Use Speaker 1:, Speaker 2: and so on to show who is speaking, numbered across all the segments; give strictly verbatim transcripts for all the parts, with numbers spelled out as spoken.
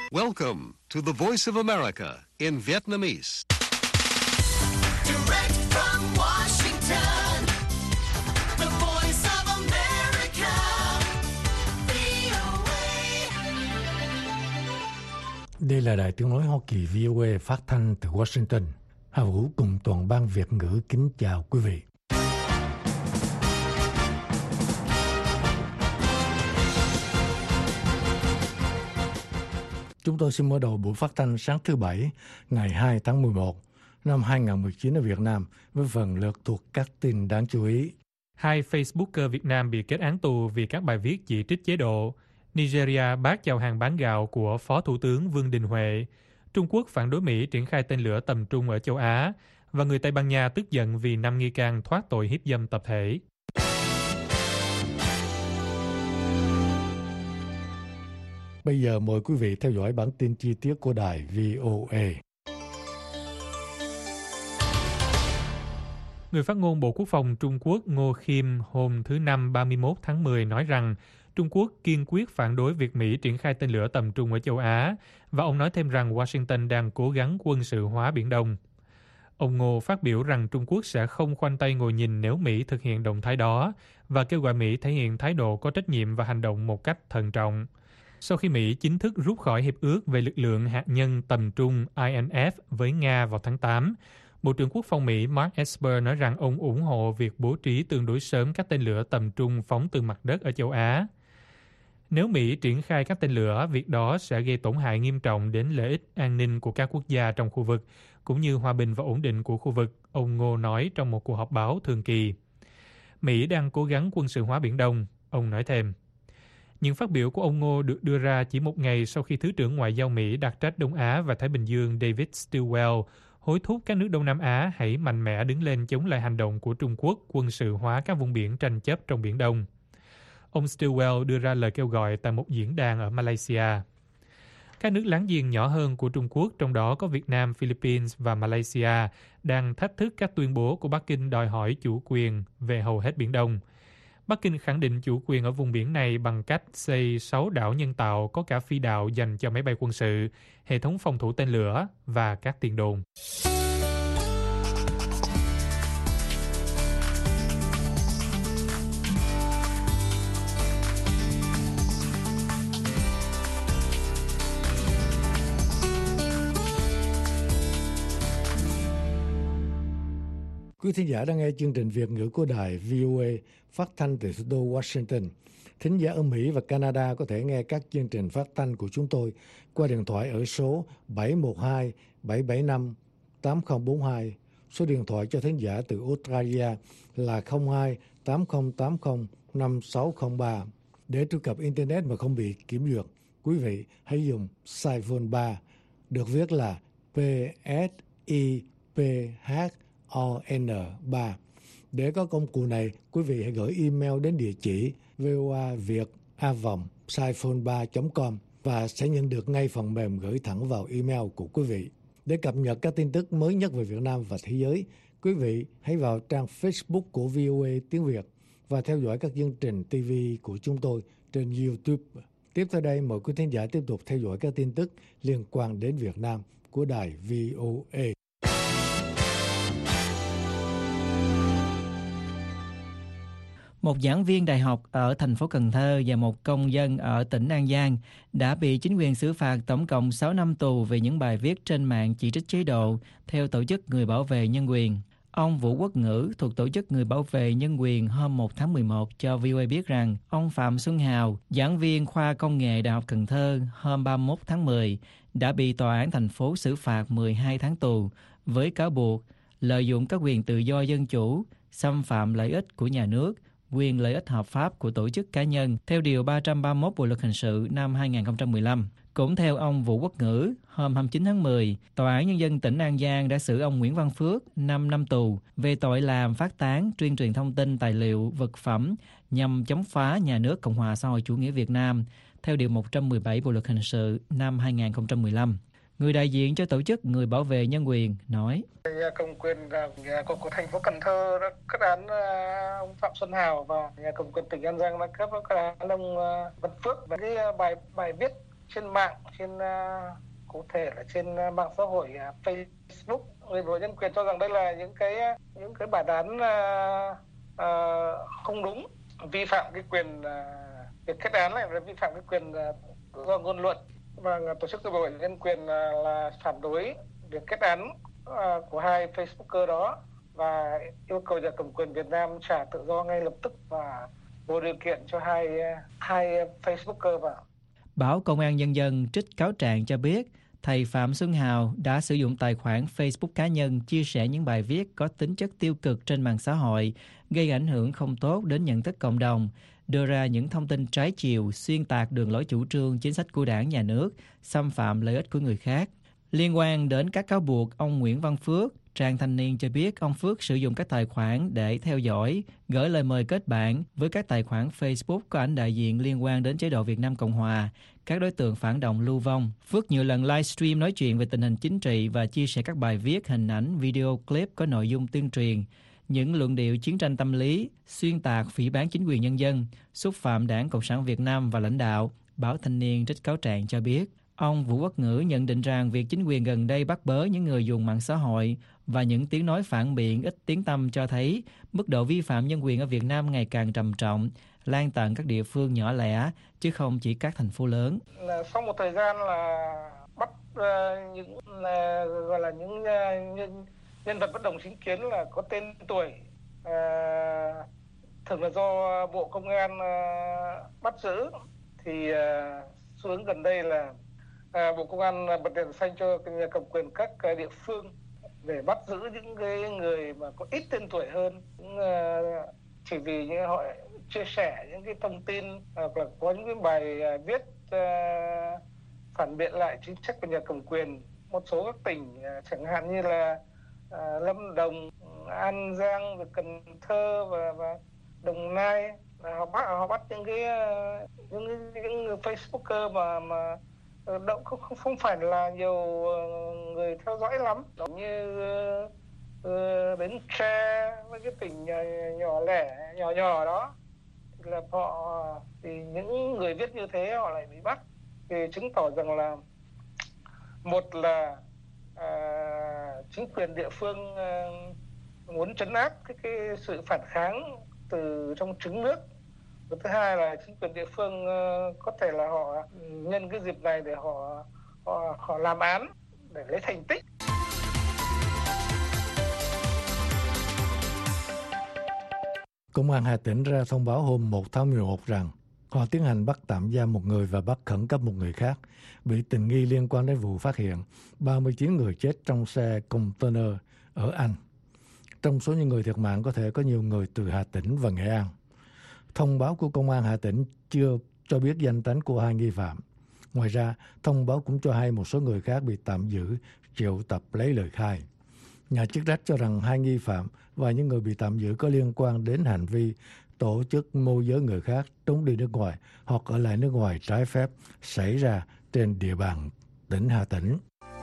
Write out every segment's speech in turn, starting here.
Speaker 1: Welcome to the Voice of America in Vietnamese.
Speaker 2: Direct from Washington, the Voice of America, vê o a.
Speaker 3: Đây là Đài Tiếng nói Hoa Kỳ vê o a phát thanh từ Washington. Hà Vũ cùng toàn ban Việt ngữ kính chào quý vị. Chúng tôi xin mở đầu buổi phát thanh sáng thứ Bảy, ngày hai tháng mười một năm hai nghìn không trăm mười chín ở Việt Nam với phần lượt thuộc các tin đáng chú ý.
Speaker 4: Hai Facebooker Việt Nam bị kết án tù vì các bài viết chỉ trích chế độ. Nigeria bác chào hàng bán gạo của Phó Thủ tướng Vương Đình Huệ. Trung Quốc phản đối Mỹ triển khai tên lửa tầm trung ở châu Á. Và người Tây Ban Nha tức giận vì năm nghi can thoát tội hiếp dâm tập thể.
Speaker 3: Bây giờ mời quý vị theo dõi bản tin chi tiết của đài vê o a.
Speaker 4: Người phát ngôn Bộ Quốc phòng Trung Quốc Ngô Khiêm hôm thứ Năm ba mươi mốt tháng mười nói rằng Trung Quốc kiên quyết phản đối việc Mỹ triển khai tên lửa tầm trung ở châu Á, và ông nói thêm rằng Washington đang cố gắng quân sự hóa Biển Đông. Ông Ngô phát biểu rằng Trung Quốc sẽ không khoanh tay ngồi nhìn nếu Mỹ thực hiện động thái đó, và kêu gọi Mỹ thể hiện thái độ có trách nhiệm và hành động một cách thận trọng. Sau khi Mỹ chính thức rút khỏi Hiệp ước về lực lượng hạt nhân tầm trung I N F với Nga vào tháng tám, Bộ trưởng Quốc phòng Mỹ Mark Esper nói rằng ông ủng hộ việc bố trí tương đối sớm các tên lửa tầm trung phóng từ mặt đất ở châu Á. Nếu Mỹ triển khai các tên lửa, việc đó sẽ gây tổn hại nghiêm trọng đến lợi ích an ninh của các quốc gia trong khu vực, cũng như hòa bình và ổn định của khu vực, ông Ngô nói trong một cuộc họp báo thường kỳ. Mỹ đang cố gắng quân sự hóa Biển Đông, ông nói thêm. Những phát biểu của ông Ngô được đưa ra chỉ một ngày sau khi Thứ trưởng Ngoại giao Mỹ đặc trách Đông Á và Thái Bình Dương David Stilwell hối thúc các nước Đông Nam Á hãy mạnh mẽ đứng lên chống lại hành động của Trung Quốc quân sự hóa các vùng biển tranh chấp trong Biển Đông. Ông Stilwell đưa ra lời kêu gọi tại một diễn đàn ở Malaysia. Các nước láng giềng nhỏ hơn của Trung Quốc, trong đó có Việt Nam, Philippines và Malaysia, đang thách thức các tuyên bố của Bắc Kinh đòi hỏi chủ quyền về hầu hết Biển Đông. Bắc Kinh khẳng định chủ quyền ở vùng biển này bằng cách xây sáu đảo nhân tạo có cả phi đạo dành cho máy bay quân sự, hệ thống phòng thủ tên lửa và các tiền đồn.
Speaker 3: Quý thính giả đang nghe chương trình Việt ngữ của đài vê o a phát thanh từ thủ đô Washington. Thính giả ở Mỹ và Canada có thể nghe các chương trình phát thanh của chúng tôi qua điện thoại ở số bảy một hai bảy bảy năm tám không bốn hai. Số điện thoại cho thính giả từ Australia là không hai tám không tám không năm sáu không ba. Để truy cập Internet mà không bị kiểm duyệt, quý vị hãy dùng Siphon ba, được viết là P S I P H O N ba. Để có công cụ này, quý vị hãy gửi email đến địa chỉ voaviet a vòng siphon ba chấm com và sẽ nhận được ngay phần mềm gửi thẳng vào email của quý vị. Để cập nhật các tin tức mới nhất về Việt Nam và thế giới, quý vị hãy vào trang Facebook của vê o a tiếng Việt và theo dõi các chương trình ti vi của chúng tôi trên YouTube. Tiếp theo đây, mời quý thính giả tiếp tục theo dõi các tin tức liên quan đến Việt Nam của đài vê o a.
Speaker 5: Một giảng viên đại học ở thành phố Cần Thơ và một công dân ở tỉnh An Giang đã bị chính quyền xử phạt tổng cộng sáu năm tù vì những bài viết trên mạng chỉ trích chế độ, theo Tổ chức Người Bảo vệ Nhân quyền. Ông Vũ Quốc Ngữ thuộc Tổ chức Người Bảo vệ Nhân quyền hôm một tháng mười một cho vê o a biết rằng ông Phạm Xuân Hào, giảng viên khoa công nghệ Đại học Cần Thơ hôm ba mươi mốt tháng mười, đã bị tòa án thành phố xử phạt mười hai tháng tù với cáo buộc lợi dụng các quyền tự do dân chủ, xâm phạm lợi ích của nhà nước, quyền lợi ích hợp pháp của tổ chức cá nhân theo Điều ba trăm ba mươi mốt Bộ Luật Hình sự năm hai nghìn không trăm mười lăm. Cũng theo ông Vũ Quốc Ngữ, hôm hai mươi chín tháng mười, Tòa án Nhân dân tỉnh An Giang đã xử ông Nguyễn Văn Phước năm năm tù về tội làm phát tán, tuyên truyền thông tin, tài liệu, vật phẩm nhằm chống phá nhà nước Cộng hòa xã hội chủ nghĩa Việt Nam theo Điều một trăm mười bảy Bộ Luật Hình sự năm hai nghìn không trăm mười lăm. Người đại diện cho Tổ chức Người Bảo vệ Nhân quyền nói:
Speaker 6: Nhà công quyền nhà của, của thành phố Cần Thơ đã kết án ông Phạm Xuân Hào và nhà công quyền tỉnh An Giang đã kết án ông Văn Phước, và cái bài bài viết trên mạng, trên uh, cụ thể là trên uh, mạng xã hội uh, Facebook. Người bảo vệ nhân quyền cho rằng đây là những cái những cái bản án uh, uh, không đúng, vi phạm cái quyền uh, việc kết án này là vi phạm cái quyền uh, tự do ngôn luận. Và tổ chức bảo vệ nhân quyền uh, là phản đối việc kết án uh, của hai Facebooker đó và yêu cầu nhà cầm quyền Việt Nam trả tự do ngay lập tức và vô điều kiện cho hai hai Facebooker vào.
Speaker 5: Báo Công an Nhân dân trích cáo trạng cho biết thầy Phạm Xuân Hào đã sử dụng tài khoản Facebook cá nhân chia sẻ những bài viết có tính chất tiêu cực trên mạng xã hội, gây ảnh hưởng không tốt đến nhận thức cộng đồng, đưa ra những thông tin trái chiều, xuyên tạc đường lối chủ trương, chính sách của Đảng, Nhà nước, xâm phạm lợi ích của người khác. Liên quan đến các cáo buộc, ông Nguyễn Văn Phước, trang Thanh niên cho biết ông Phước sử dụng các tài khoản để theo dõi, gửi lời mời kết bạn với các tài khoản Facebook có ảnh đại diện liên quan đến chế độ Việt Nam Cộng Hòa, các đối tượng phản động lưu vong. Phước nhiều lần livestream nói chuyện về tình hình chính trị và chia sẻ các bài viết, hình ảnh, video clip có nội dung tuyên truyền, những luận điệu chiến tranh tâm lý, xuyên tạc, phỉ báng chính quyền nhân dân, xúc phạm Đảng Cộng sản Việt Nam và lãnh đạo. Báo Thanh niên trích cáo trạng cho biết, ông Vũ Quốc Ngữ nhận định rằng việc chính quyền gần đây bắt bớ những người dùng mạng xã hội và những tiếng nói phản biện ít tiếng tăm cho thấy mức độ vi phạm nhân quyền ở Việt Nam ngày càng trầm trọng, lan tận các địa phương nhỏ lẻ chứ không chỉ các thành phố lớn.
Speaker 6: Là sau một thời gian là bắt uh, những là, gọi là những uh, nhân, nhân vật bất đồng chính kiến là có tên tuổi, uh, thường là do Bộ Công an uh, bắt giữ, thì uh, xu hướng gần đây là À, Bộ Công an bật đèn xanh cho nhà cầm quyền các uh, địa phương để bắt giữ những cái người mà có ít tên tuổi hơn, những, uh, chỉ vì những họ chia sẻ những cái thông tin hoặc là có những cái bài uh, viết uh, phản biện lại chính sách của nhà cầm quyền. Một số các tỉnh uh, chẳng hạn như là uh, Lâm Đồng, An Giang, Cần Thơ và, và Đồng Nai, họ bắt họ bắt những cái uh, những, những, những Facebooker mà mà Động không, không không phải là nhiều người theo dõi lắm, giống như uh, Bến Tre với cái tỉnh nhỏ, nhỏ lẻ nhỏ nhỏ đó, thì là họ thì những người viết như thế họ lại bị bắt, thì chứng tỏ rằng là một là uh, chính quyền địa phương uh, muốn trấn áp cái, cái sự phản kháng từ trong trứng nước. Và thứ hai là chính quyền địa phương uh, có thể là họ nhân cái dịp này để họ họ, họ làm án để lấy thành tích.
Speaker 3: Công an Hà Tĩnh ra thông báo hôm một tháng mười một rằng họ tiến hành bắt tạm giam một người và bắt khẩn cấp một người khác bị tình nghi liên quan đến vụ phát hiện ba mươi chín người chết trong xe container ở Anh. Trong số những người thiệt mạng có thể có nhiều người từ Hà Tĩnh và Nghệ An. Thông báo của Công an Hà Tĩnh chưa cho biết danh tính của hai nghi phạm. Ngoài ra, thông báo cũng cho hay một số người khác bị tạm giữ, triệu tập lấy lời khai. Nhà chức trách cho rằng hai nghi phạm và những người bị tạm giữ có liên quan đến hành vi tổ chức môi giới người khác trốn đi nước ngoài hoặc ở lại nước ngoài trái phép xảy ra trên địa bàn tỉnh Hà Tĩnh.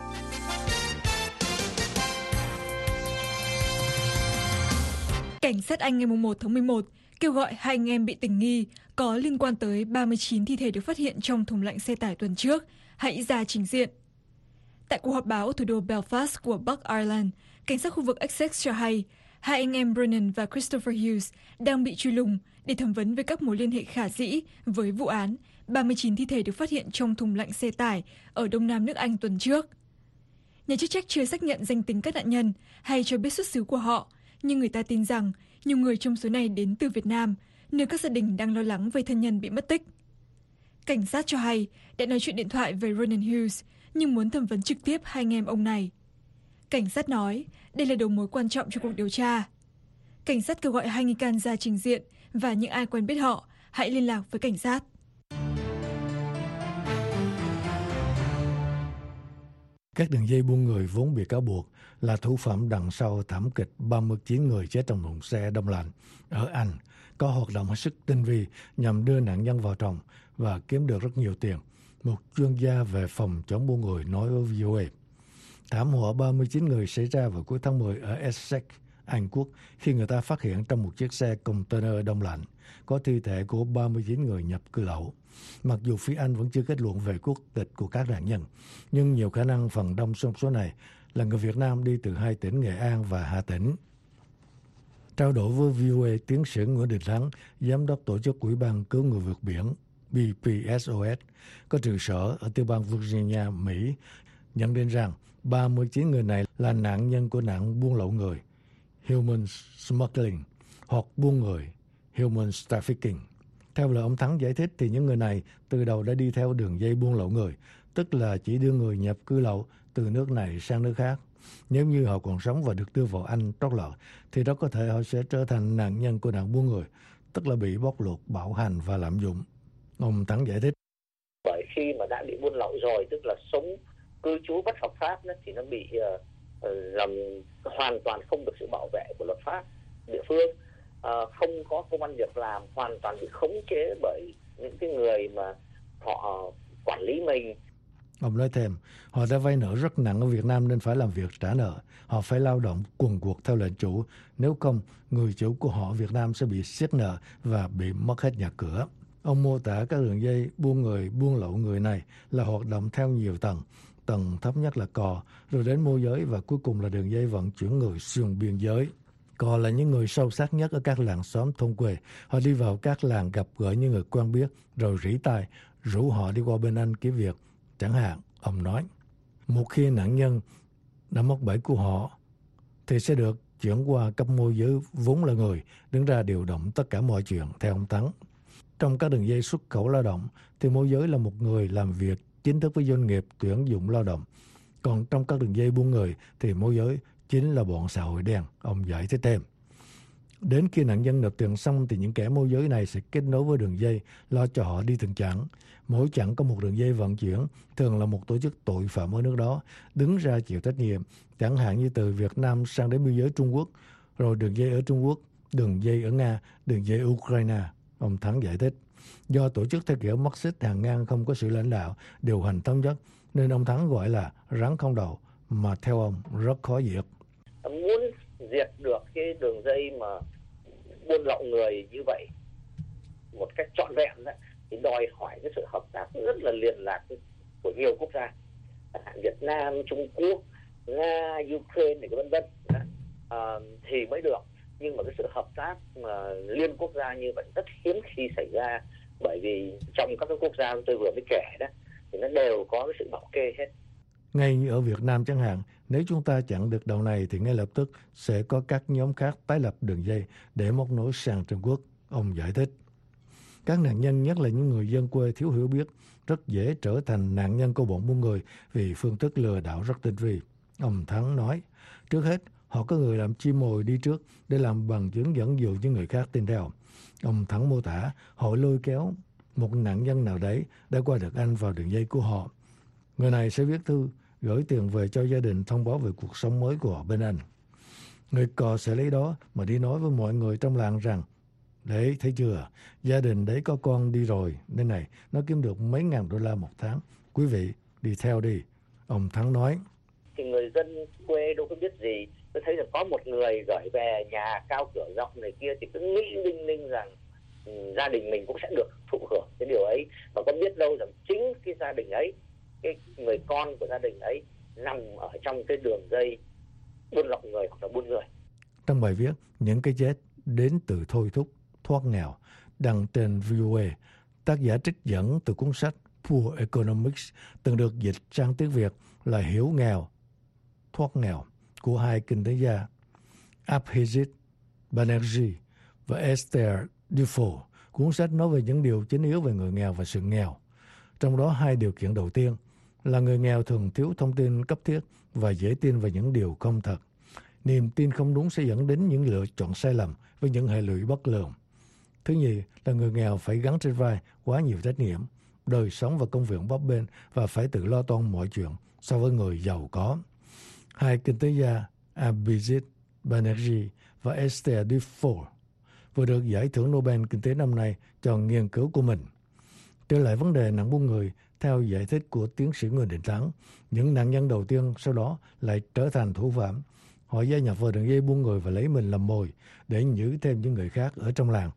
Speaker 7: Cảnh sát Anh ngày một tháng mười một kêu gọi hai anh em bị tình nghi có liên quan tới ba mươi chín thi thể được phát hiện trong thùng lạnh xe tải tuần trước hãy ra trình diện. Tại cuộc họp báo ở thủ đô Belfast của Bắc Ireland, cảnh sát khu vực Essex cho hay hai anh em Brennan và Christopher Hughes đang bị truy lùng để thẩm vấn về các mối liên hệ khả dĩ với vụ án ba mươi chín thi thể được phát hiện trong thùng lạnh xe tải ở đông nam nước Anh tuần trước. Nhà chức trách chưa xác nhận danh tính các nạn nhân hay cho biết xuất xứ của họ, nhưng người ta tin rằng nhiều người trong số này đến từ Việt Nam, nơi các gia đình đang lo lắng về thân nhân bị mất tích. Cảnh sát cho hay đã nói chuyện điện thoại với Ronan Hughes, nhưng muốn thẩm vấn trực tiếp hai anh em ông này. Cảnh sát nói đây là đầu mối quan trọng cho cuộc điều tra. Cảnh sát kêu gọi hai nghi can ra trình diện và những ai quen biết họ hãy liên lạc với cảnh sát.
Speaker 3: Các đường dây buôn người vốn bị cáo buộc là thủ phạm đằng sau thảm kịch ba mươi chín người chết trong thùng xe đông lạnh ở Anh có hoạt động hết sức tinh vi nhằm đưa nạn nhân vào tròng và kiếm được rất nhiều tiền. Một chuyên gia về phòng chống buôn người nói với vê o a. Thảm họa ba mươi chín người xảy ra vào cuối tháng mười ở Essex, Anh Quốc khi người ta phát hiện trong một chiếc xe container đông lạnh có thi thể của ba mươi chín người nhập cư lậu. Mặc dù phía Anh vẫn chưa kết luận về quốc tịch của các nạn nhân, nhưng nhiều khả năng phần đông trong số này là người Việt Nam đi từ hai tỉnh Nghệ An và Hà Tĩnh. Trao đổi với vê o a, tiến sĩ Nguyễn Đình Thắng, giám đốc tổ chức Ủy ban cứu người vượt biển B P S O S có trụ sở ở tiểu bang Virginia, Mỹ, nhận định rằng ba mươi chín người này là nạn nhân của nạn buôn lậu người, human smuggling, hoặc buôn người, human trafficking. Theo lời ông Thắng giải thích thì những người này từ đầu đã đi theo đường dây buôn lậu người, tức là chỉ đưa người nhập cư lậu từ nước này sang nước khác. Nếu như họ còn sống và được đưa vào Anh trót lọt, thì đó có thể họ sẽ trở thành nạn nhân của nạn buôn người, tức là bị bóc lột, bạo hành và lạm dụng. Ông Thắng giải thích.
Speaker 8: Bởi khi mà đã bị buôn lậu rồi, tức là sống cư trú bất hợp pháp đó, thì nó bị uh, làm hoàn toàn không được sự bảo vệ của luật pháp địa phương, uh, không có công ăn việc làm, hoàn toàn bị khống chế bởi những cái người mà họ quản lý mình.
Speaker 3: Ông nói thêm, họ đã vay nợ rất nặng ở Việt Nam nên phải làm việc trả nợ. Họ phải lao động quần quật theo lệnh chủ, nếu không, người chủ của họ Việt Nam sẽ bị siết nợ và bị mất hết nhà cửa. Ông mô tả các đường dây buôn người, buôn lậu người này là hoạt động theo nhiều tầng. Tầng thấp nhất là cò, rồi đến môi giới và cuối cùng là đường dây vận chuyển người xuyên biên giới. Cò là những người sâu sắc nhất ở các làng xóm thôn quê. Họ đi vào các làng gặp gỡ những người quen biết, rồi rỉ tai, rủ họ đi qua bên Anh kiếm việc. Chẳng hạn, ông nói, một khi nạn nhân đã mắc bẫy của họ, thì sẽ được chuyển qua cấp môi giới vốn là người, đứng ra điều động tất cả mọi chuyện, theo ông Thắng. Trong các đường dây xuất khẩu lao động, thì môi giới là một người làm việc chính thức với doanh nghiệp tuyển dụng lao động. Còn trong các đường dây buôn người, thì môi giới chính là bọn xã hội đen, ông giải thích thêm. Đến khi nạn nhân nộp tiền xong thì những kẻ môi giới này sẽ kết nối với đường dây, lo cho họ đi từng chặng. Mỗi chặng có một đường dây vận chuyển, thường là một tổ chức tội phạm ở nước đó, đứng ra chịu trách nhiệm, chẳng hạn như từ Việt Nam sang đến biên giới Trung Quốc, rồi đường dây ở Trung Quốc, đường dây ở Nga, đường dây Ukraine, ông Thắng giải thích. Do tổ chức theo kiểu Marxist hàng ngang không có sự lãnh đạo, điều hành thống nhất, nên ông Thắng gọi là rắn không đầu, mà theo ông rất khó diệt.
Speaker 8: Muốn diệt được cái đường dây mà buôn lậu người như vậy một cách trọn vẹn đó, thì đòi hỏi cái sự hợp tác rất là liên lạc của nhiều quốc gia, Việt Nam, Trung Quốc, Nga, Ukraine này vân vân, à, thì mới được. Nhưng mà cái sự hợp tác mà liên quốc gia như vậy rất hiếm khi xảy ra, bởi vì trong các cái quốc gia tôi vừa mới kể đó thì nó đều có cái sự bảo kê hết.
Speaker 3: Ngay như ở Việt Nam chẳng hạn, nếu chúng ta chặn được đầu này thì ngay lập tức sẽ có các nhóm khác tái lập đường dây để móc nối sang Trung Quốc, ông giải thích. Các nạn nhân, nhất là những người dân quê thiếu hiểu biết, rất dễ trở thành nạn nhân của bọn buôn người vì phương thức lừa đảo rất tinh vi. Ông Thắng nói, trước hết, họ có người làm chim mồi đi trước để làm bằng chứng dẫn dụ những người khác tin theo. Ông Thắng mô tả, họ lôi kéo một nạn nhân nào đấy đã qua được Anh vào đường dây của họ. Người này sẽ viết thư, gửi tiền về cho gia đình thông báo về cuộc sống mới của họ bên Anh. Người cò sẽ lấy đó mà đi nói với mọi người trong làng rằng, đấy, thấy chưa, gia đình đấy có con đi rồi, nên này, nó kiếm được mấy ngàn đô la một tháng. Quý vị, đi theo đi. Ông Thắng nói.
Speaker 8: Thì người dân quê đâu có biết gì. Tôi thấy là có một người gửi về nhà cao cửa rộng này kia thì cứ nghĩ linh linh rằng um, gia đình mình cũng sẽ được thụ hưởng cái điều ấy. Mà có biết đâu rằng chính cái gia đình ấy, cái người con của gia đình ấy nằm ở trong cái đường dây buôn lậu người hoặc là buôn người.
Speaker 3: Trong bài viết, những cái chết đến từ thôi thúc, thoát nghèo, đăng trên vê o a, tác giả trích dẫn từ cuốn sách Poor Economics từng được dịch sang tiếng Việt là Hiểu nghèo, thoát nghèo của hai kinh tế gia Abhijit Banerjee và Esther Duflo. Cuốn sách nói về những điều chính yếu về người nghèo và sự nghèo. Trong đó hai điều kiện đầu tiên là người nghèo thường thiếu thông tin cấp thiết và dễ tin vào những điều không thật. Niềm tin không đúng sẽ dẫn đến những lựa chọn sai lầm với những hệ lụy bất lường. Thứ nhì là người nghèo phải gánh trên vai quá nhiều trách nhiệm, đời sống và công việc bấp bênh và phải tự lo toan mọi chuyện so với người giàu có. Hai kinh tế gia Abhijit Banerjee và Esther Duflo vừa được giải thưởng Nobel Kinh tế năm nay cho nghiên cứu của mình. Trở lại vấn đề nạn buôn người, theo giải thích của tiến sĩ Nguyễn Đình Thắng, những nạn nhân đầu tiên sau đó lại trở thành thủ phạm. Họ gia nhập vào đường dây buôn người và lấy mình làm mồi để giữ thêm những người khác ở trong làng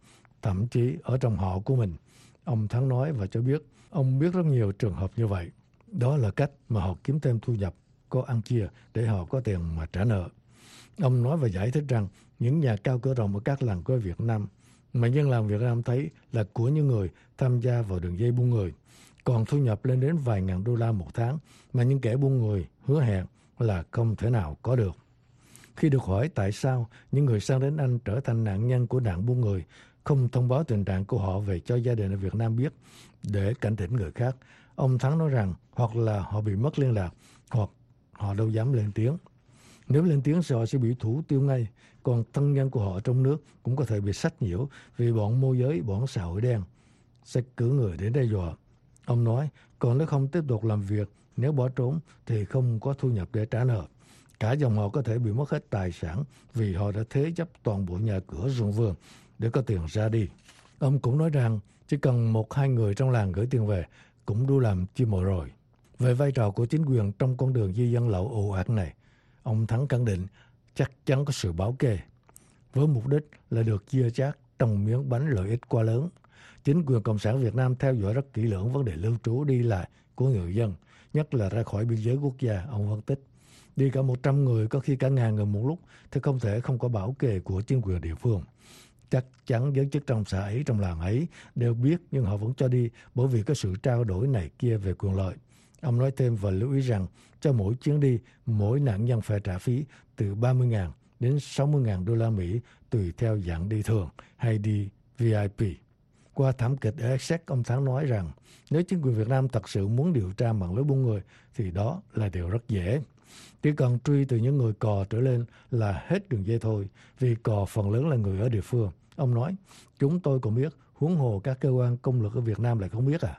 Speaker 3: thậm chí ở trong họ của mình. Ông Thắng nói và cho biết ông biết rất nhiều trường hợp như vậy. Đó là cách mà họ kiếm thêm thu nhập, có ăn chia để họ có tiền mà trả nợ. Ông nói và giải thích rằng những nhà cao cửa rộng ở các làng quê Việt Nam mà dân làng Việt Nam thấy là của những người tham gia vào đường dây buôn người, còn thu nhập lên đến vài ngàn đô la một tháng mà những kẻ buôn người hứa hẹn là không thể nào có được. Khi được hỏi tại sao những người sang đến Anh trở thành nạn nhân của nạn buôn người không thông báo tình trạng của họ về cho gia đình ở Việt Nam biết để cảnh tỉnh người khác, ông Thắng nói rằng hoặc là họ bị mất liên lạc hoặc họ đâu dám lên tiếng. Nếu lên tiếng thì họ sẽ bị thủ tiêu ngay, còn thân nhân của họ trong nước cũng có thể bị sách nhiễu vì bọn môi giới, bọn xã hội đen sẽ cử người đến đe dọa. Ông nói, còn nếu không tiếp tục làm việc, nếu bỏ trốn thì không có thu nhập để trả nợ. Cả dòng họ có thể bị mất hết tài sản vì họ đã thế chấp toàn bộ nhà cửa ruộng vườn để có tiền ra đi. Ông cũng nói rằng chỉ cần một hai người trong làng gửi tiền về cũng đủ làm chi mọi rồi. Về vai trò của chính quyền trong con đường di dân lậu ồ ạt này, ông Thắng khẳng định chắc chắn có sự bảo kê, với mục đích là được chia chác trong miếng bánh lợi ích quá lớn. Chính quyền Cộng sản Việt Nam theo dõi rất kỹ lưỡng vấn đề lưu trú đi lại của người dân, nhất là ra khỏi biên giới quốc gia, ông phân tích. Đi cả một trăm người, có khi cả ngàn người một lúc, thì không thể không có bảo kê của chính quyền địa phương. Chắc chắn giới chức trong xã ấy, trong làng ấy đều biết, nhưng họ vẫn cho đi bởi vì có sự trao đổi này kia về quyền lợi. Ông nói thêm và lưu ý rằng cho mỗi chuyến đi, mỗi nạn nhân phải trả phí từ ba mươi nghìn đến sáu mươi nghìn đô la Mỹ tùy theo dạng đi thường hay đi vê i pê. Qua thảm kịch ở Essex, ông Thắng nói rằng nếu chính quyền Việt Nam thật sự muốn điều tra mạng lưới buôn người thì đó là điều rất dễ. Chỉ cần truy từ những người cò trở lên là hết đường dây thôi, vì cò phần lớn là người ở địa phương. Ông nói, chúng tôi cũng biết, huống hồ các cơ quan công lực ở Việt Nam lại không biết à.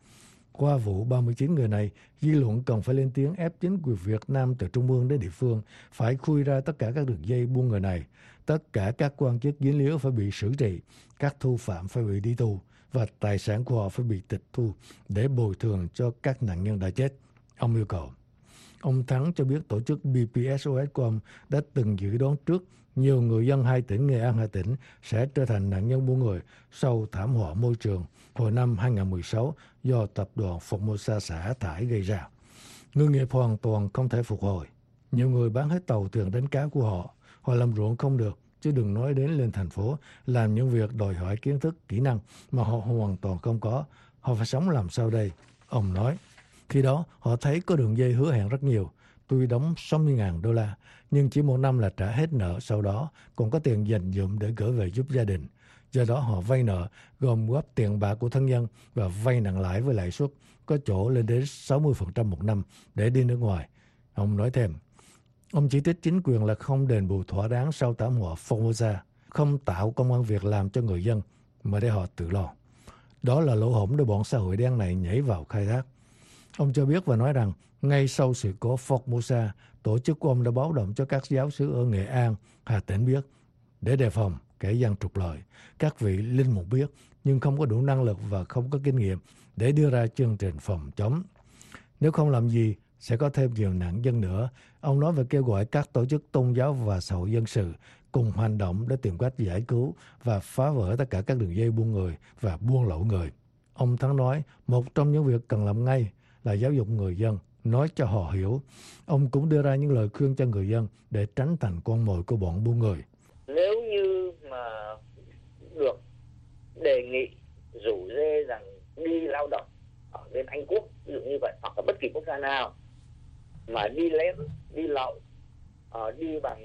Speaker 3: Qua vụ ba mươi chín người này, dư luận cần phải lên tiếng ép chính quyền Việt Nam từ trung ương đến địa phương phải khui ra tất cả các đường dây buôn người này. Tất cả các quan chức dính líu phải bị xử trị, các thủ phạm phải bị đi tù và tài sản của họ phải bị tịch thu để bồi thường cho các nạn nhân đã chết, ông yêu cầu. Ông Thắng cho biết tổ chức bê pê ét o ét của ông đã từng dự đoán trước nhiều người dân hai tỉnh Nghệ An, Hà Tĩnh sẽ trở thành nạn nhân buôn người sau thảm họa môi trường hồi năm hai không một sáu do tập đoàn Formosa xả thải gây ra. Ngư nghiệp hoàn toàn không thể phục hồi. Nhiều người bán hết tàu thuyền đánh cá của họ. Họ làm ruộng không được, chứ đừng nói đến lên thành phố làm những việc đòi hỏi kiến thức, kỹ năng mà họ hoàn toàn không có. Họ phải sống làm sao đây? Ông nói. Khi đó, họ thấy có đường dây hứa hẹn rất nhiều. Tôi đóng sáu mươi nghìn đô la, nhưng chỉ một năm là trả hết nợ, sau đó còn có tiền dành dụm để gửi về giúp gia đình. Do đó họ vay nợ, gồm góp tiền bạc của thân nhân và vay nặng lãi với lãi suất có chỗ lên đến sáu mươi phần trăm một năm để đi nước ngoài. Ông nói thêm, ông chỉ trích chính quyền là không đền bù thỏa đáng sau thảm họa Formosa, không tạo công ăn việc làm cho người dân mà để họ tự lo. Đó là lỗ hổng để bọn xã hội đen này nhảy vào khai thác. Ông cho biết và nói rằng ngay sau sự cố Formosa, tổ chức của ông đã báo động cho các giáo xứ ở Nghệ An, Hà Tĩnh biết để đề phòng kẻ gian trục lợi. Các vị linh mục biết nhưng không có đủ năng lực và không có kinh nghiệm để đưa ra chương trình phòng chống. Nếu không làm gì, sẽ có thêm nhiều nạn nhân nữa. Ông nói và kêu gọi các tổ chức tôn giáo và xã hội dân sự cùng hành động để tìm cách giải cứu và phá vỡ tất cả các đường dây buôn người và buôn lậu người. Ông Thắng nói một trong những việc cần làm ngay là giáo dục người dân, nói cho họ hiểu. Ông cũng đưa ra những lời khuyên cho người dân để tránh thành con mồi của bọn buôn người.
Speaker 8: Nếu như mà được đề nghị rủ rê rằng đi lao động ở bên Anh Quốc, ví dụ như vậy, hoặc là bất kỳ quốc gia nào mà đi lén, đi lậu, uh, đi bằng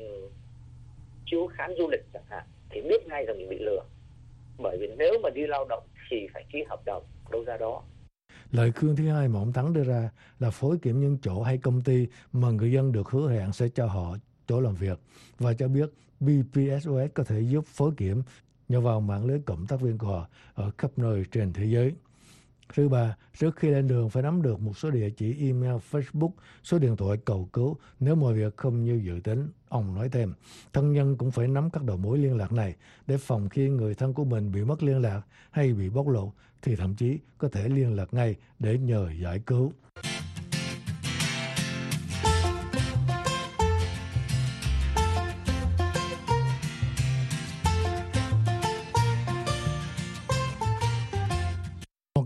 Speaker 8: chiếu khám du lịch chẳng hạn, thì biết ngay rằng mình bị lừa. Bởi vì nếu mà đi lao động thì phải ký hợp đồng đâu ra đó.
Speaker 3: Lời khuyên thứ hai mà ông Thắng đưa ra là phối kiểm những chỗ hay công ty mà người dân được hứa hẹn sẽ cho họ chỗ làm việc, và cho biết bê pê ét o ét có thể giúp phối kiểm nhờ vào mạng lưới cộng tác viên của họ ở khắp nơi trên thế giới. Thứ ba, trước khi lên đường phải nắm được một số địa chỉ email, Facebook, số điện thoại cầu cứu nếu mọi việc không như dự tính. Ông nói thêm, thân nhân cũng phải nắm các đầu mối liên lạc này để phòng khi người thân của mình bị mất liên lạc hay bị bóc lột thì thậm chí có thể liên lạc ngay để nhờ giải cứu.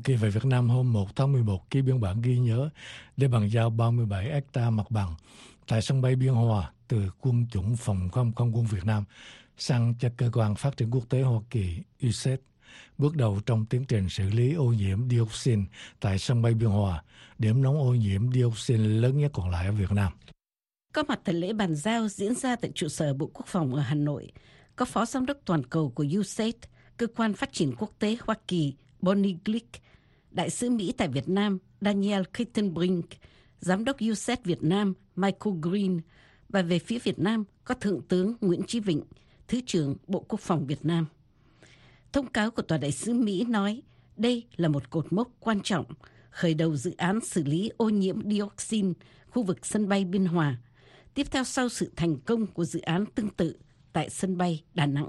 Speaker 3: Kỳ về Việt Nam hôm một tháng mười một ký biên bản ghi nhớ để bàn giao ba mươi bảy héc ta mặt bằng tại sân bay Biên Hòa từ quân chủng phòng không không quân Việt Nam sang cho cơ quan phát triển quốc tế Hoa Kỳ u ét ây đê, bước đầu trong tiến trình xử lý ô nhiễm dioxin tại sân bay Biên Hòa, điểm nóng ô nhiễm dioxin lớn nhất còn lại ở Việt Nam.
Speaker 9: Có mặt tại lễ bàn giao diễn ra tại trụ sở Bộ Quốc phòng ở Hà Nội, có Phó Giám đốc Toàn cầu của u ét ây đê, Cơ quan Phát triển Quốc tế Hoa Kỳ Bonnie Glick, Đại sứ Mỹ tại Việt Nam Daniel Kittenbrink, Giám đốc u ét ây đê Việt Nam Michael Green, và về phía Việt Nam có Thượng tướng Nguyễn Chí Vịnh, Thứ trưởng Bộ Quốc phòng Việt Nam. Thông cáo của Tòa đại sứ Mỹ nói đây là một cột mốc quan trọng, khởi đầu dự án xử lý ô nhiễm dioxin khu vực sân bay Biên Hòa, tiếp theo sau sự thành công của dự án tương tự tại sân bay Đà Nẵng.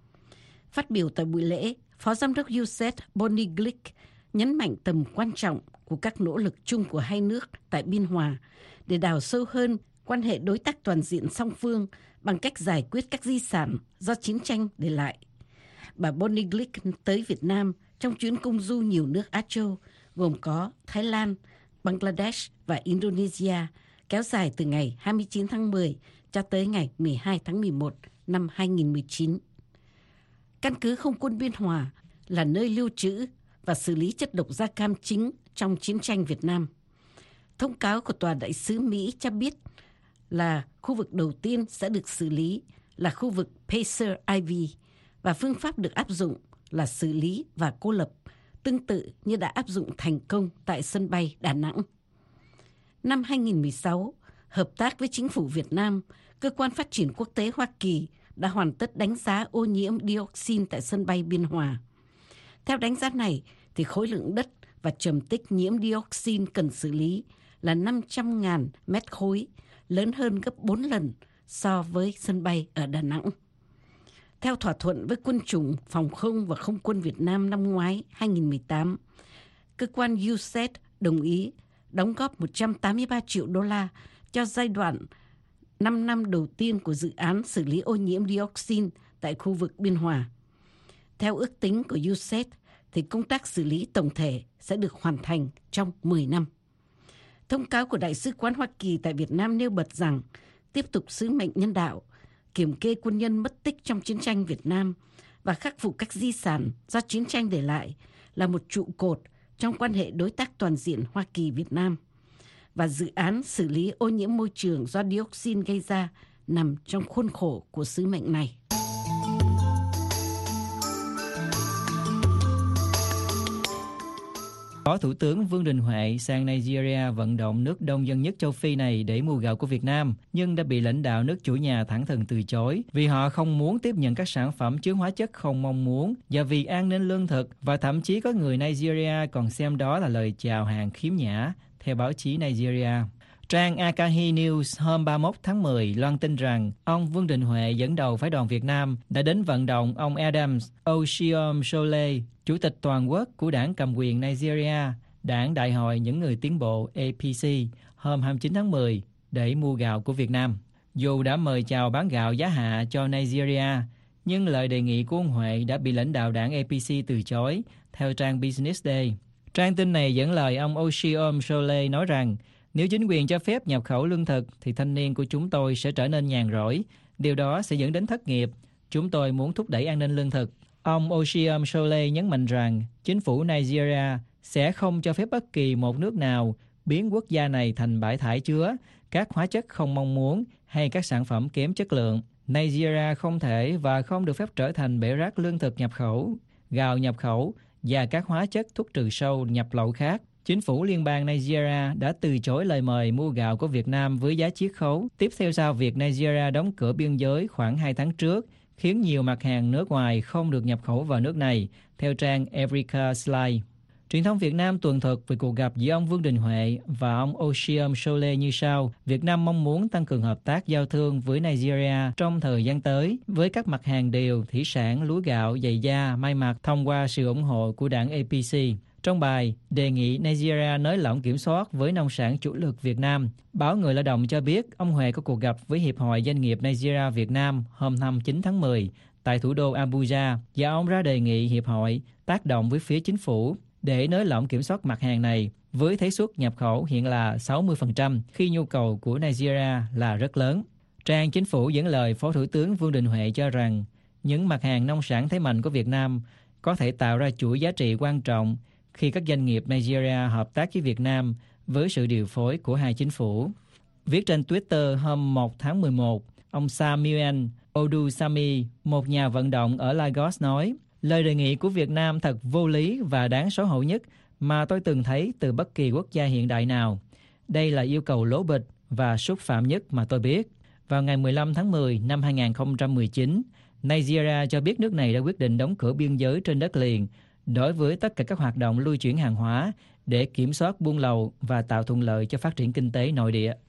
Speaker 9: Phát biểu tại buổi lễ, Phó Giám đốc u ét ây đê Bonnie Glick nhấn mạnh tầm quan trọng của các nỗ lực chung của hai nước tại Biên Hòa để đào sâu hơn quan hệ đối tác toàn diện song phương bằng cách giải quyết các di sản do chiến tranh để lại. Bà Bonnie Glick tới Việt Nam trong chuyến công du nhiều nước Á Châu, gồm có Thái Lan, Bangladesh và Indonesia, kéo dài từ ngày hai mươi chín tháng mười cho tới ngày mười hai tháng mười một năm hai nghìn không trăm mười chín. Căn cứ không quân Biên Hòa là nơi lưu trữ và xử lý chất độc da cam chính trong chiến tranh Việt Nam. Thông cáo của Tòa đại sứ Mỹ cho biết là khu vực đầu tiên sẽ được xử lý là khu vực Pacer Ivy, và phương pháp được áp dụng là xử lý và cô lập, tương tự như đã áp dụng thành công tại sân bay Đà Nẵng. Năm hai nghìn không trăm mười sáu, hợp tác với chính phủ Việt Nam, Cơ quan Phát triển Quốc tế Hoa Kỳ đã hoàn tất đánh giá ô nhiễm dioxin tại sân bay Biên Hòa. Theo đánh giá này, thì khối lượng đất và trầm tích nhiễm dioxin cần xử lý là năm trăm nghìn mét khối, lớn hơn gấp bốn lần so với sân bay ở Đà Nẵng. Theo thỏa thuận với quân chủng phòng không và không quân Việt Nam năm ngoái hai nghìn không trăm mười tám, cơ quan u ét ây đê đồng ý đóng góp một trăm tám mươi ba triệu đô la cho giai đoạn năm năm đầu tiên của dự án xử lý ô nhiễm dioxin tại khu vực Biên Hòa. Theo ước tính của u ét ây đê, thì công tác xử lý tổng thể sẽ được hoàn thành trong mười năm. Thông cáo của Đại sứ quán Hoa Kỳ tại Việt Nam nêu bật rằng tiếp tục sứ mệnh nhân đạo, kiểm kê quân nhân mất tích trong chiến tranh Việt Nam và khắc phục các di sản do chiến tranh để lại là một trụ cột trong quan hệ đối tác toàn diện Hoa Kỳ-Việt Nam. Và dự án xử lý ô nhiễm môi trường do dioxin gây ra nằm trong khuôn khổ của sứ mệnh này.
Speaker 5: Phó Thủ tướng Vương Đình Huệ sang Nigeria vận động nước đông dân nhất châu Phi này để mua gạo của Việt Nam, nhưng đã bị lãnh đạo nước chủ nhà thẳng thừng từ chối vì họ không muốn tiếp nhận các sản phẩm chứa hóa chất không mong muốn và vì an ninh lương thực, và thậm chí có người Nigeria còn xem đó là lời chào hàng khiếm nhã, theo báo chí Nigeria. Trang Akahi News hôm ba mươi mốt tháng mười loan tin rằng ông Vương Đình Huệ dẫn đầu phái đoàn Việt Nam đã đến vận động ông Adams Oshiom Sole, Chủ tịch toàn quốc của đảng cầm quyền Nigeria, đảng Đại hội những người tiến bộ A P C, hôm hai mươi chín tháng mười để mua gạo của Việt Nam. Dù đã mời chào bán gạo giá hạ cho Nigeria, nhưng lời đề nghị của ông Huệ đã bị lãnh đạo đảng A P C từ chối, theo trang Business Day. Trang tin này dẫn lời ông Oshiom Sole nói rằng nếu chính quyền cho phép nhập khẩu lương thực thì thanh niên của chúng tôi sẽ trở nên nhàn rỗi. Điều đó sẽ dẫn đến thất nghiệp. Chúng tôi muốn thúc đẩy an ninh lương thực. Ông Oshiom Sole nhấn mạnh rằng chính phủ Nigeria sẽ không cho phép bất kỳ một nước nào biến quốc gia này thành bãi thải chứa các hóa chất không mong muốn hay các sản phẩm kém chất lượng. Nigeria không thể và không được phép trở thành bể rác lương thực nhập khẩu, gạo nhập khẩu và các hóa chất thuốc trừ sâu nhập lậu khác. Chính phủ liên bang Nigeria đã từ chối lời mời mua gạo của Việt Nam với giá chiết khấu, tiếp theo sau việc Nigeria đóng cửa biên giới khoảng hai tháng trước, khiến nhiều mặt hàng nước ngoài không được nhập khẩu vào nước này, theo trang Africa Slide. Truyền thông Việt Nam tường thuật về cuộc gặp giữa ông Vương Đình Huệ và ông Oshiom Sole như sau: Việt Nam mong muốn tăng cường hợp tác giao thương với Nigeria trong thời gian tới với các mặt hàng điều, thủy sản, lúa gạo, giày da, may mặc thông qua sự ủng hộ của đảng A P C. Trong bài đề nghị Nigeria nới lỏng kiểm soát với nông sản chủ lực Việt Nam, báo Người Lao động cho biết ông Huệ có cuộc gặp với Hiệp hội Doanh nghiệp Nigeria Việt Nam hôm hai mươi chín tháng mười tại thủ đô Abuja, và ông ra đề nghị Hiệp hội tác động với phía chính phủ để nới lỏng kiểm soát mặt hàng này, với thế suất nhập khẩu hiện là sáu mươi phần trăm khi nhu cầu của Nigeria là rất lớn. Trang Chính phủ dẫn lời Phó Thủ tướng Vương Đình Huệ cho rằng những mặt hàng nông sản thế mạnh của Việt Nam có thể tạo ra chuỗi giá trị quan trọng khi các doanh nghiệp Nigeria hợp tác với Việt Nam với sự điều phối của hai chính phủ. Viết trên Twitter hôm một tháng mười một, ông Samuel Odusami, một nhà vận động ở Lagos nói, lời đề nghị của Việt Nam thật vô lý và đáng xấu hổ nhất mà tôi từng thấy từ bất kỳ quốc gia hiện đại nào. Đây là yêu cầu lố bịch và xúc phạm nhất mà tôi biết. Vào ngày mười lăm tháng mười năm hai nghìn không trăm mười chín, Nigeria cho biết nước này đã quyết định đóng cửa biên giới trên đất liền đối với tất cả các hoạt động lưu chuyển hàng hóa để kiểm soát buôn lậu và tạo thuận lợi cho phát triển kinh tế nội địa.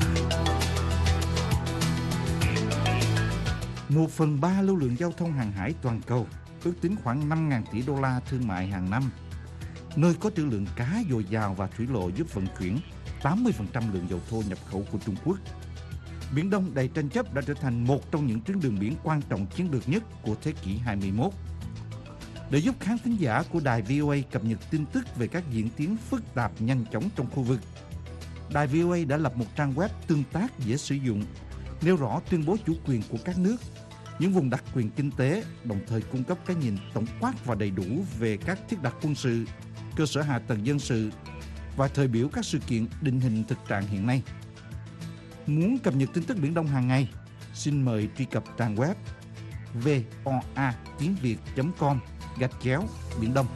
Speaker 10: Một phần ba lưu lượng giao thông hàng hải toàn cầu, ước tính khoảng năm nghìn tỷ đô la thương mại hàng năm. Nơi có trữ lượng cá dồi dào và thủy lộ giúp vận chuyển tám mươi phần trăm lượng dầu thô nhập khẩu của Trung Quốc. Biển Đông đầy tranh chấp đã trở thành một trong những tuyến đường biển quan trọng chiến lược nhất của thế kỷ hai mươi mốt. Để giúp khán thính giả của đài vê o a cập nhật tin tức về các diễn tiến phức tạp nhanh chóng trong khu vực, đài vê o a đã lập một trang web tương tác dễ sử dụng, nêu rõ tuyên bố chủ quyền của các nước, những vùng đặc quyền kinh tế, đồng thời cung cấp cái nhìn tổng quát và đầy đủ về các thiết đặt quân sự, cơ sở hạ tầng dân sự và thời biểu các sự kiện định hình thực trạng hiện nay. Muốn cập nhật tin tức Biển Đông hàng ngày, xin mời truy cập trang web voa tiếng việt chấm com gạch chéo Biển Đông.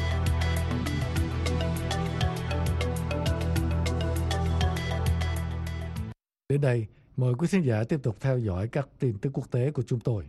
Speaker 3: Đến đây, mời quý khán giả tiếp tục theo dõi các tin tức quốc tế của chúng tôi.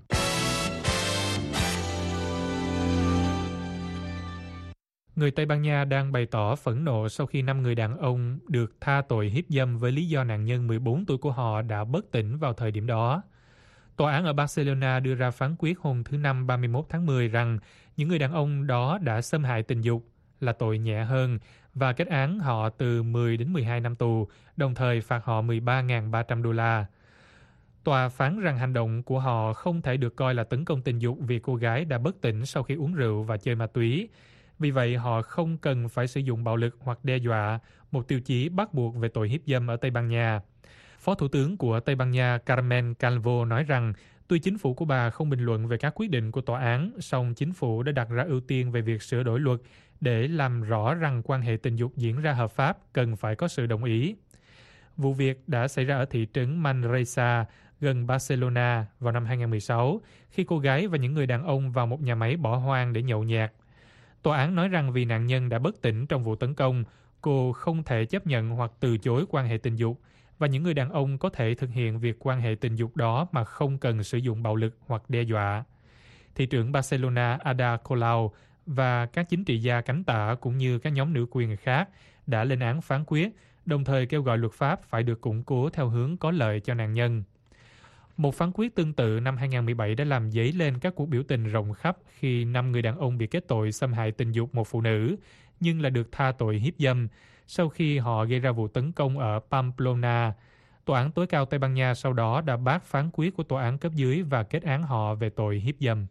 Speaker 4: Người Tây Ban Nha đang bày tỏ phẫn nộ sau khi năm người đàn ông được tha tội hiếp dâm với lý do nạn nhân mười bốn tuổi của họ đã bất tỉnh vào thời điểm đó. Tòa án ở Barcelona đưa ra phán quyết hôm thứ Năm ba mươi mốt tháng mười rằng những người đàn ông đó đã xâm hại tình dục là tội nhẹ hơn và kết án họ từ mười đến mười hai năm tù, đồng thời phạt họ mười ba nghìn ba trăm đô la. Tòa phán rằng hành động của họ không thể được coi là tấn công tình dục vì cô gái đã bất tỉnh sau khi uống rượu và chơi ma túy. Vì vậy, họ không cần phải sử dụng bạo lực hoặc đe dọa, một tiêu chí bắt buộc về tội hiếp dâm ở Tây Ban Nha. Phó Thủ tướng của Tây Ban Nha Carmen Calvo nói rằng, tuy chính phủ của bà không bình luận về các quyết định của tòa án, song chính phủ đã đặt ra ưu tiên về việc sửa đổi luật để làm rõ rằng quan hệ tình dục diễn ra hợp pháp cần phải có sự đồng ý. Vụ việc đã xảy ra ở thị trấn Manresa, gần Barcelona vào năm hai nghìn không trăm mười sáu, khi cô gái và những người đàn ông vào một nhà máy bỏ hoang để nhậu nhẹt. Tòa án nói rằng vì nạn nhân đã bất tỉnh trong vụ tấn công, cô không thể chấp nhận hoặc từ chối quan hệ tình dục, và những người đàn ông có thể thực hiện việc quan hệ tình dục đó mà không cần sử dụng bạo lực hoặc đe dọa. Thị trưởng Barcelona Ada Colau và các chính trị gia cánh tả cũng như các nhóm nữ quyền khác đã lên án phán quyết, đồng thời kêu gọi luật pháp phải được củng cố theo hướng có lợi cho nạn nhân. Một phán quyết tương tự năm hai nghìn không trăm mười bảy đã làm dấy lên các cuộc biểu tình rộng khắp khi năm người đàn ông bị kết tội xâm hại tình dục một phụ nữ, nhưng là được tha tội hiếp dâm sau khi họ gây ra vụ tấn công ở Pamplona. Tòa án tối cao Tây Ban Nha sau đó đã bác phán quyết của tòa án cấp dưới và kết án họ về tội hiếp dâm.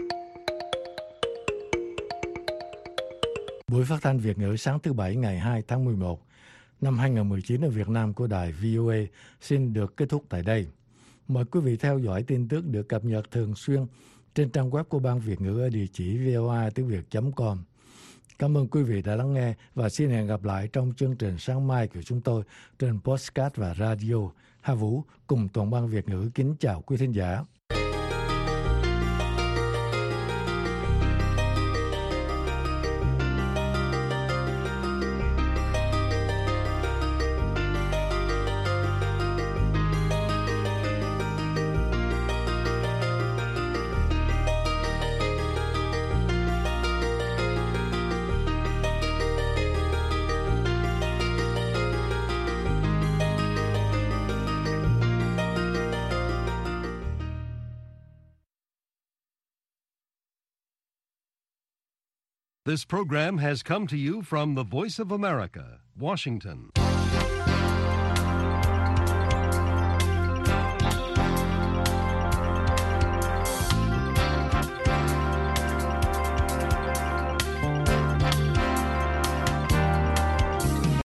Speaker 3: Buổi phát thanh Việt ngữ sáng thứ Bảy ngày hai tháng mười một năm hai nghìn không trăm mười chín ở Việt Nam của đài vê o a xin được kết thúc tại đây. Mời quý vị theo dõi tin tức được cập nhật thường xuyên trên trang web của Ban Việt ngữ ở địa chỉ voa tiếng việt chấm com. Cảm ơn quý vị đã lắng nghe và xin hẹn gặp lại trong chương trình sáng mai của chúng tôi trên podcast và radio. Hà Vũ cùng toàn ban Việt ngữ kính chào quý thính giả.
Speaker 1: This program has come to you from the Voice of America, Washington.